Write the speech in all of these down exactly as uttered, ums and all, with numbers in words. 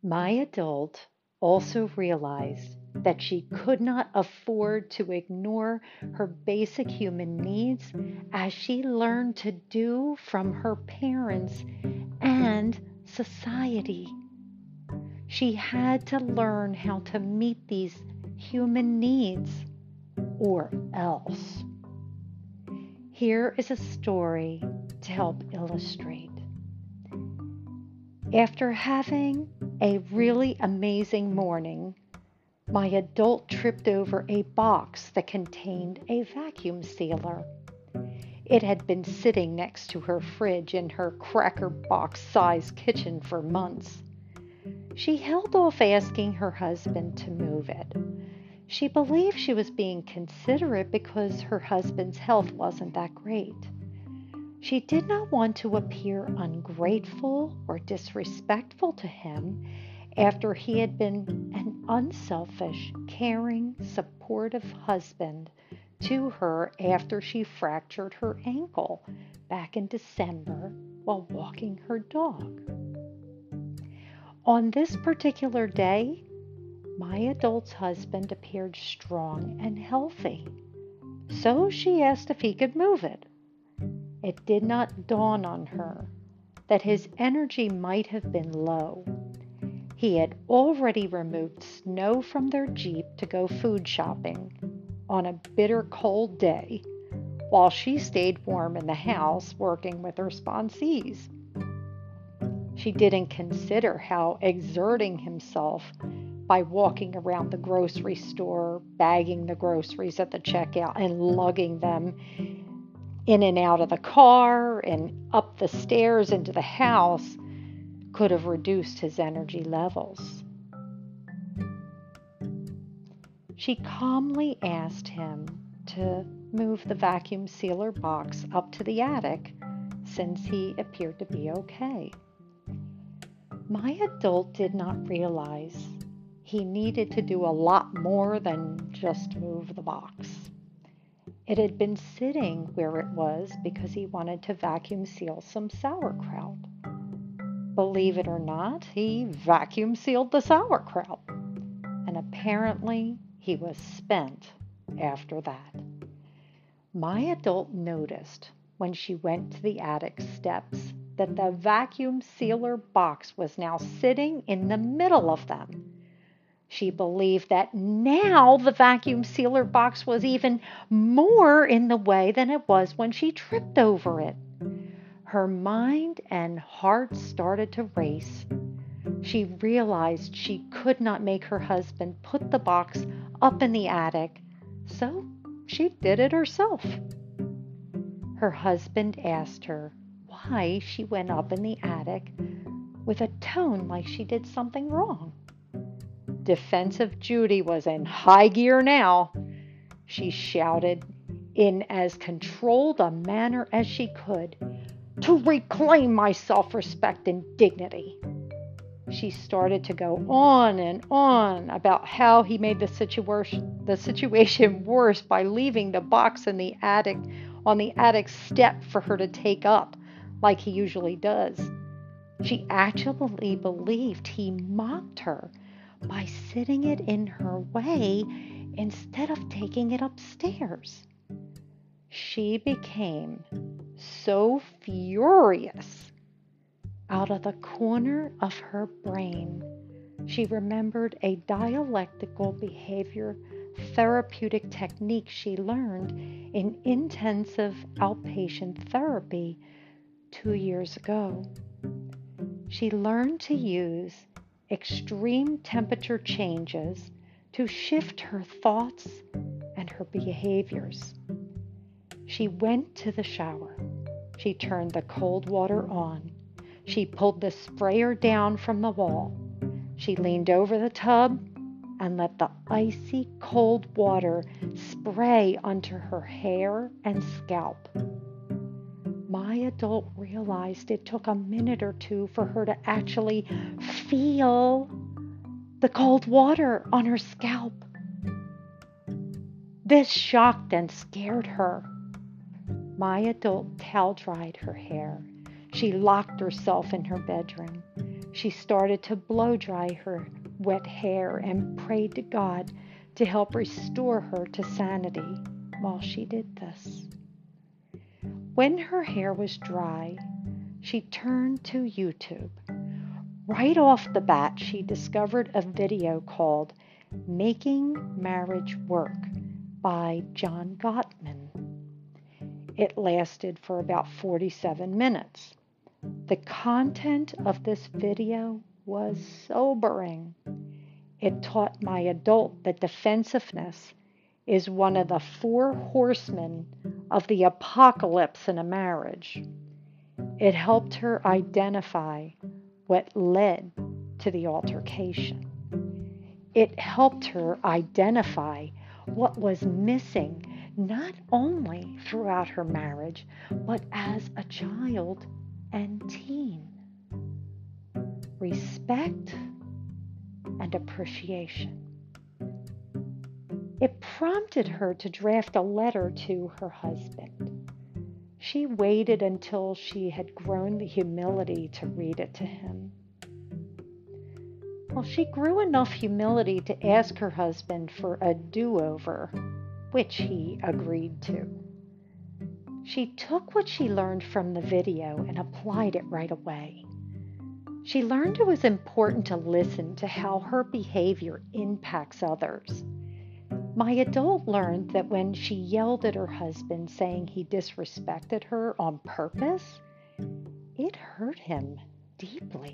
My adult also realized that she could not afford to ignore her basic human needs as she learned to do from her parents and society. She had to learn how to meet these human needs or else. Here is a story to help illustrate. After having a really amazing morning, my adult tripped over a box that contained a vacuum sealer. It had been sitting next to her fridge in her cracker box sized kitchen for months. She held off asking her husband to move it. She believed she was being considerate because her husband's health wasn't that great. She did not want to appear ungrateful or disrespectful to him after he had been an unselfish, caring, supportive husband to her after she fractured her ankle back in December while walking her dog. On this particular day, my adult's husband appeared strong and healthy, so she asked if he could move it. It did not dawn on her that his energy might have been low. He had already removed snow from their Jeep to go food shopping on a bitter cold day, while she stayed warm in the house working with her sponsees. She didn't consider how exerting himself by walking around the grocery store, bagging the groceries at the checkout, and lugging them in and out of the car and up the stairs into the house could have reduced his energy levels. She calmly asked him to move the vacuum sealer box up to the attic since he appeared to be okay. My adult did not realize he needed to do a lot more than just move the box. It had been sitting where it was because he wanted to vacuum seal some sauerkraut. Believe it or not, he vacuum sealed the sauerkraut. And apparently he was spent after that. My adult noticed when she went to the attic steps that the vacuum sealer box was now sitting in the middle of them. She believed that now the vacuum sealer box was even more in the way than it was when she tripped over it. Her mind and heart started to race. She realized she could not make her husband put the box up in the attic, so she did it herself. Her husband asked her why she went up in the attic with a tone like she did something wrong. Defensive Judy was in high gear now. She shouted in as controlled a manner as she could, "To reclaim my self-respect and dignity." She started to go on and on about how he made the situation the situation worse by leaving the box in the attic on the attic step for her to take up, like he usually does. She actually believed he mocked her by sitting it in her way instead of taking it upstairs. She became so furious. Out of the corner of her brain, she remembered a dialectical behavior therapeutic technique she learned in intensive outpatient therapy two years ago. She learned to use extreme temperature changes to shift her thoughts and her behaviors. She went to the shower. She turned the cold water on. She pulled the sprayer down from the wall. She leaned over the tub and let the icy cold water spray onto her hair and scalp. My adult realized it took a minute or two for her to actually feel the cold water on her scalp. This shocked and scared her. My adult towel dried her hair. She locked herself in her bedroom. She started to blow dry her wet hair and prayed to God to help restore her to sanity while she did this. When her hair was dry, she turned to YouTube. Right off the bat, she discovered a video called Making Marriage Work by John Gottman. It lasted for about forty-seven minutes. The content of this video was sobering. It taught my adult that defensiveness is one of the four horsemen of the apocalypse in a marriage. It helped her identify what led to the altercation. It helped her identify what was missing not only throughout her marriage, but as a child and teen. Respect and appreciation. It prompted her to draft a letter to her husband. She waited until she had grown the humility to read it to him. Well, she grew enough humility to ask her husband for a do-over, which he agreed to. She took what she learned from the video and applied it right away. She learned it was important to listen to how her behavior impacts others. My adult learned that when she yelled at her husband saying he disrespected her on purpose, it hurt him deeply.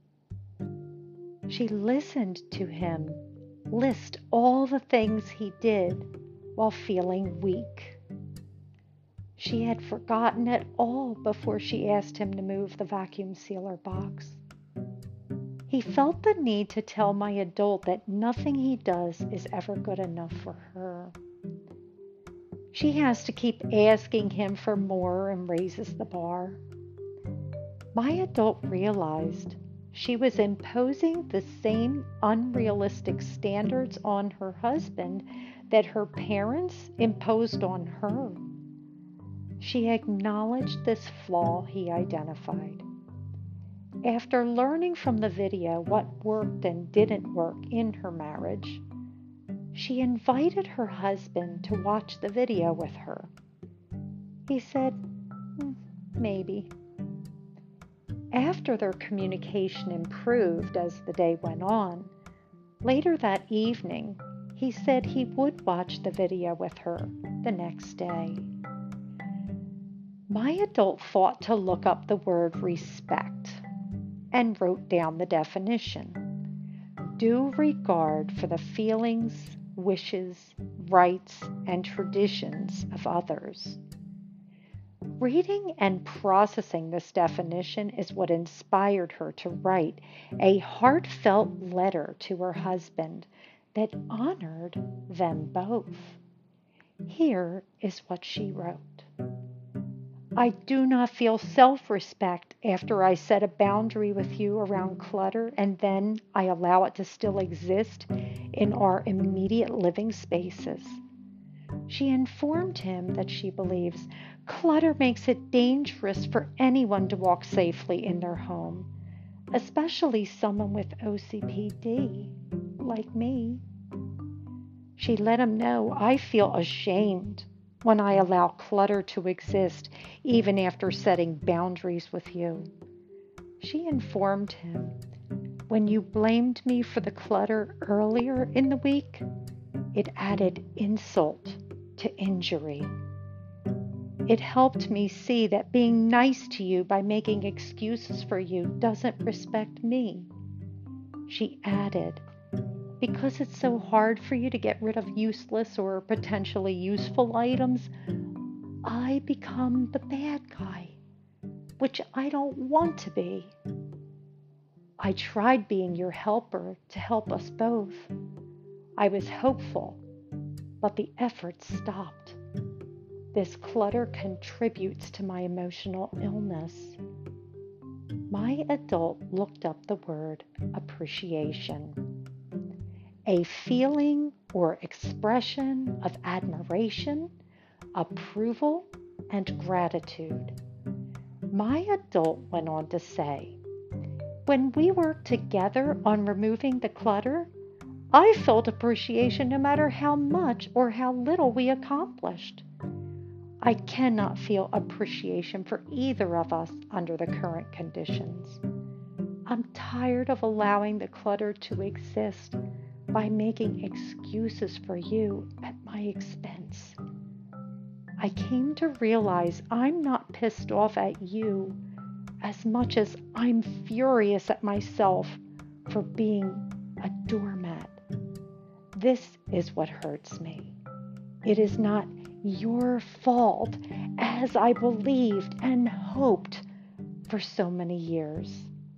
She listened to him list all the things he did while feeling weak. She had forgotten it all before she asked him to move the vacuum sealer box. He felt the need to tell my adult that nothing he does is ever good enough for her. She has to keep asking him for more and raises the bar. My adult realized she was imposing the same unrealistic standards on her husband that her parents imposed on her. She acknowledged this flaw he identified. After learning from the video what worked and didn't work in her marriage, she invited her husband to watch the video with her. He said, "Hmm, maybe." After their communication improved as the day went on, later that evening, he said he would watch the video with her the next day. My adult thought to look up the word respect and wrote down the definition. Due regard for the feelings, wishes, rights, and traditions of others. Reading and processing this definition is what inspired her to write a heartfelt letter to her husband that honored them both. Here is what she wrote. I do not feel self-respect after I set a boundary with you around clutter and then I allow it to still exist in our immediate living spaces. She informed him that she believes clutter makes it dangerous for anyone to walk safely in their home, especially someone with O C P D, like me. She let him know I feel ashamed when I allow clutter to exist, even after setting boundaries with you. She informed him, when you blamed me for the clutter earlier in the week, it added insult to injury. It helped me see that being nice to you by making excuses for you doesn't respect me. She added, because it's so hard for you to get rid of useless or potentially useful items, I become the bad guy, which I don't want to be. I tried being your helper to help us both. I was hopeful, but the effort stopped. This clutter contributes to my emotional illness. My adult looked up the word appreciation. A feeling or expression of admiration, approval, and gratitude. My adult went on to say, When we work together on removing the clutter, I felt appreciation no matter how much or how little we accomplished. I cannot feel appreciation for either of us under the current conditions. I'm tired of allowing the clutter to exist by making excuses for you at my expense. I came to realize I'm not pissed off at you as much as I'm furious at myself for being a doormat. This is what hurts me. It is not your fault, as I believed and hoped for so many years.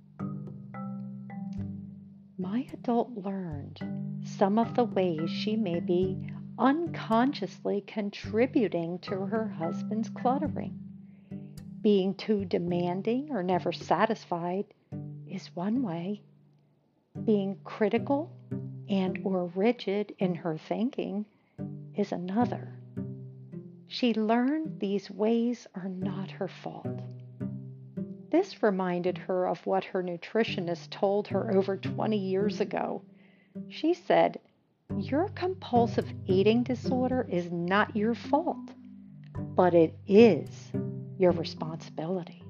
My adult learned some of the ways she may be unconsciously contributing to her husband's cluttering. Being too demanding or never satisfied is one way. Being critical and or rigid in her thinking is another. She learned these ways are not her fault. This reminded her of what her nutritionist told her over twenty years ago. She said, "Your compulsive eating disorder is not your fault, but it is your responsibility."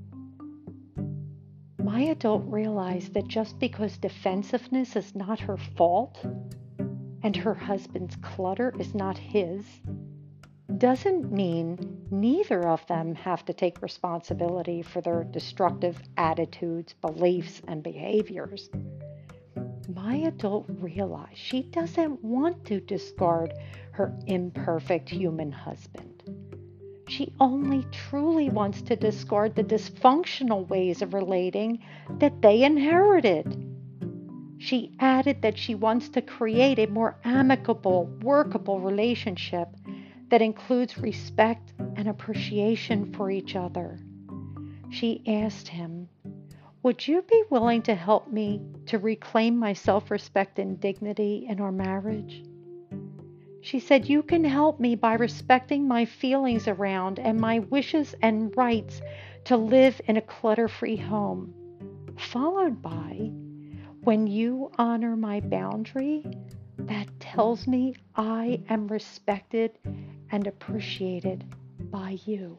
My adult realized that just because defensiveness is not her fault and her husband's clutter is not his, doesn't mean neither of them have to take responsibility for their destructive attitudes, beliefs, and behaviors. My adult realized she doesn't want to discard her imperfect human husband. She only truly wants to discard the dysfunctional ways of relating that they inherited. She added that she wants to create a more amicable, workable relationship that includes respect and appreciation for each other. She asked him, "Would you be willing to help me to reclaim my self-respect and dignity in our marriage?" She said, "You can help me by respecting my feelings around and my wishes and rights to live in a clutter-free home," followed by, "When you honor my boundary, that tells me I am respected and appreciated by you."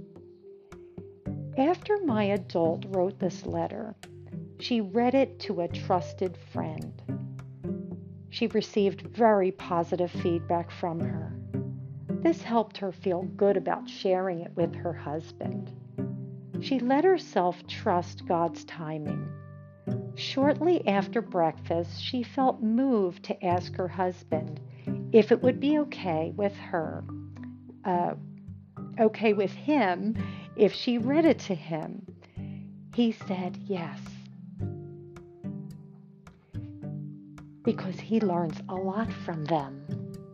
After my adult wrote this letter, she read it to a trusted friend. She received very positive feedback from her. This helped her feel good about sharing it with her husband. She let herself trust God's timing. Shortly after breakfast, she felt moved to ask her husband if it would be okay with her, uh, okay with him if she read it to him. He said yes, because he learns a lot from them.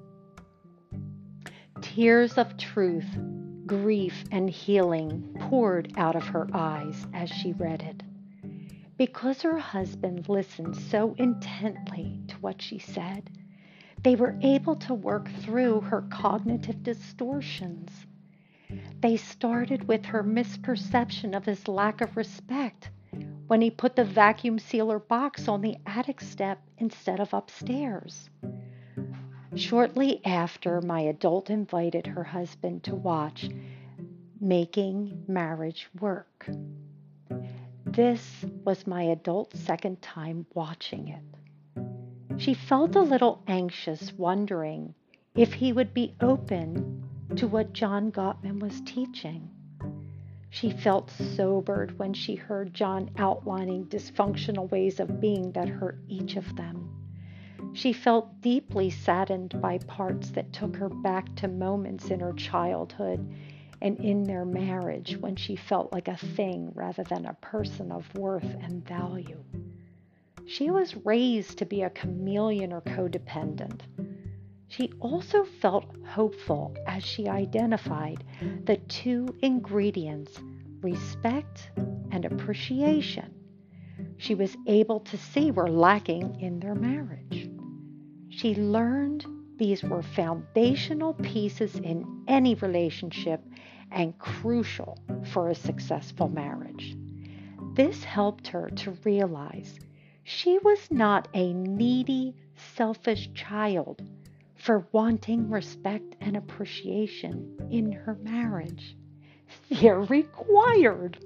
Tears of truth, grief, and healing poured out of her eyes as she read it. Because her husband listened so intently to what she said, they were able to work through her cognitive distortions. They started with her misperception of his lack of respect when he put the vacuum sealer box on the attic step instead of upstairs. Shortly after, my adult invited her husband to watch Making Marriage Work. This was my adult's second time watching it. She felt a little anxious, wondering if he would be open to what John Gottman was teaching. She felt sobered when she heard John outlining dysfunctional ways of being that hurt each of them. She felt deeply saddened by parts that took her back to moments in her childhood and in their marriage when she felt like a thing rather than a person of worth and value. She was raised to be a chameleon or codependent. She also felt hopeful as she identified the two ingredients, respect and appreciation, she was able to see were lacking in their marriage. She learned these were foundational pieces in any relationship and crucial for a successful marriage. This helped her to realize she was not a needy, selfish child for wanting respect and appreciation in her marriage. They're required.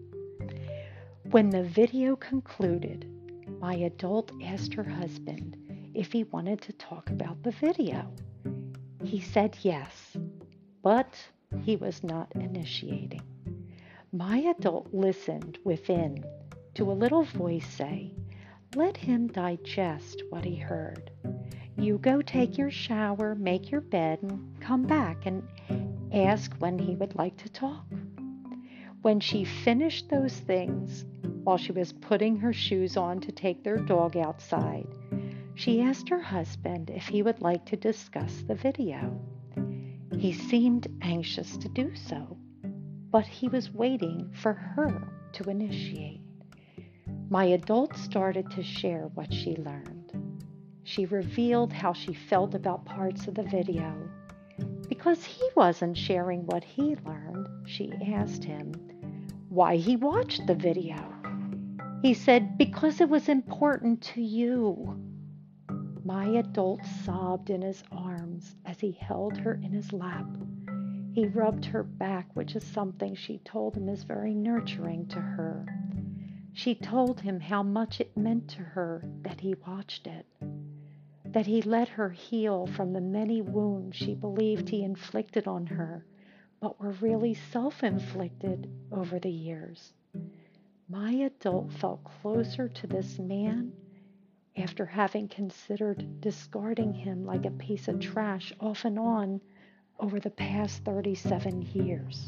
When the video concluded, my adult asked her husband if he wanted to talk about the video. He said yes, but he was not initiating. My adult listened within to a little voice say, "Let him digest what he heard. You go take your shower, make your bed, and come back and ask when he would like to talk." When she finished those things, while she was putting her shoes on to take their dog outside, she asked her husband if he would like to discuss the video. He seemed anxious to do so, but he was waiting for her to initiate. My adult started to share what she learned. She revealed how she felt about parts of the video. Because he wasn't sharing what he learned, she asked him why he watched the video. He said, "Because it was important to you." My adult sobbed in his arms as he held her in his lap. He rubbed her back, which is something she told him is very nurturing to her. She told him how much it meant to her that he watched it, that he let her heal from the many wounds she believed he inflicted on her, but were really self-inflicted over the years. My adult felt closer to this man after having considered discarding him like a piece of trash off and on over the past thirty-seven years.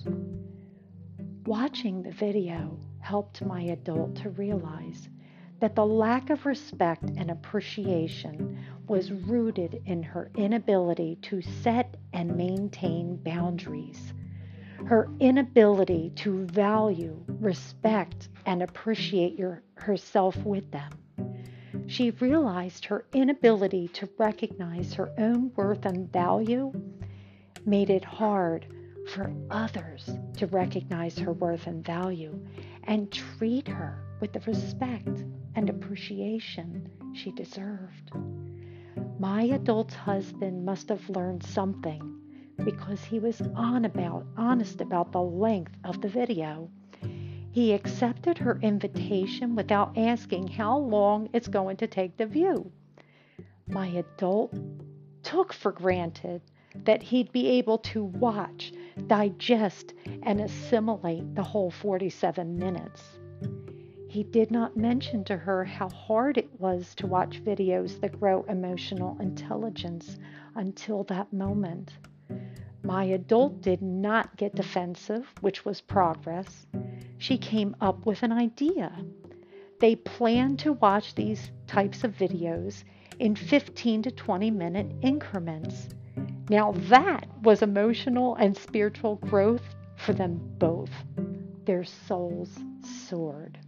Watching the video helped my adult to realize that the lack of respect and appreciation was rooted in her inability to set and maintain boundaries, her inability to value, respect, and appreciate your, herself with them. She realized her inability to recognize her own worth and value made it hard for others to recognize her worth and value and treat her with the respect and appreciation she deserved. My adult husband must have learned something because he was on about, honest about the length of the video. He accepted her invitation without asking how long it's going to take to view. My adult took for granted that he'd be able to watch, digest, and assimilate the whole forty-seven minutes. He did not mention to her how hard it was to watch videos that grow emotional intelligence until that moment. My adult did not get defensive, which was progress. She came up with an idea. They planned to watch these types of videos in fifteen to twenty minute increments. Now that was emotional and spiritual growth for them both. Their souls soared.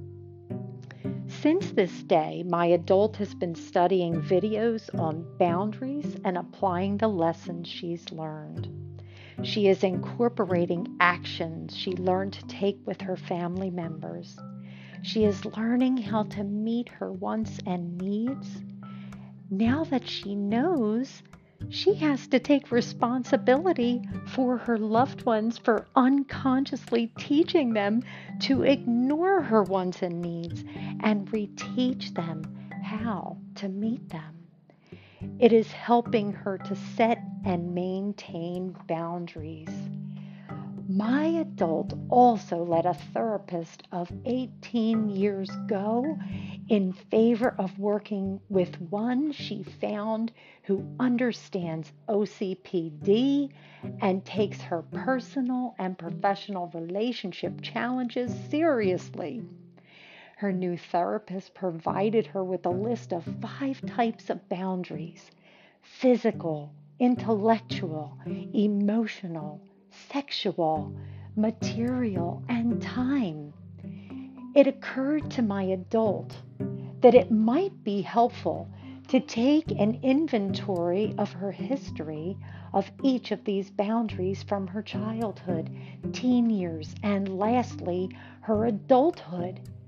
Since this day, my adult has been studying videos on boundaries and applying the lessons she's learned. She is incorporating actions she learned to take with her family members. She is learning how to meet her wants and needs. Now that she knows, she has to take responsibility for her loved ones for unconsciously teaching them to ignore her wants and needs and reteach them how to meet them. It is helping her to set and maintain boundaries. My adult also let a therapist of eighteen years go in favor of working with one she found who understands O C P D and takes her personal and professional relationship challenges seriously. Her new therapist provided her with a list of five types of boundaries: physical, intellectual, emotional, sexual, material, and time. It occurred to my adult that it might be helpful to take an inventory of her history of each of these boundaries from her childhood, teen years, and lastly, her adulthood,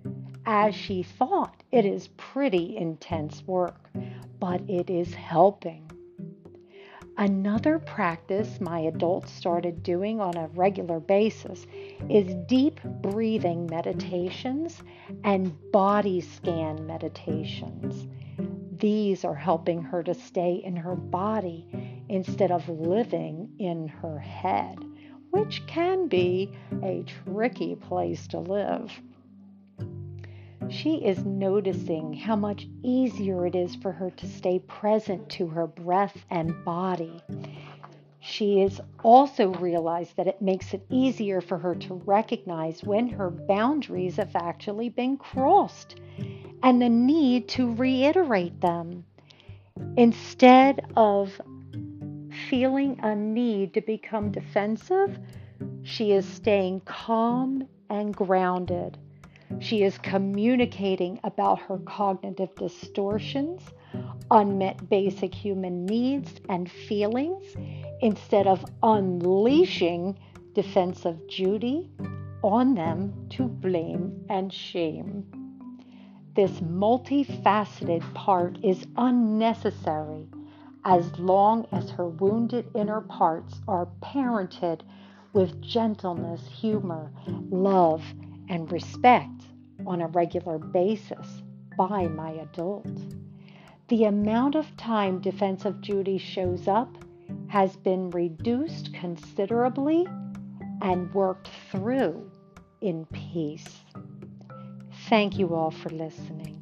as she thought. It is pretty intense work, but it is helping. Another practice my adults started doing on a regular basis is deep breathing meditations and body scan meditations. These are helping her to stay in her body instead of living in her head, which can be a tricky place to live. She is noticing how much easier it is for her to stay present to her breath and body. She has also realized that it makes it easier for her to recognize when her boundaries have actually been crossed and the need to reiterate them. Instead of feeling a need to become defensive, she is staying calm and grounded. She is communicating about her cognitive distortions, unmet basic human needs and feelings, instead of unleashing defensive Judy on them to blame and shame. This multifaceted part is unnecessary as long as her wounded inner parts are parented with gentleness, humor, love, and respect on a regular basis by my adult. The amount of time defensive Judy shows up has been reduced considerably and worked through in peace. Thank you all for listening.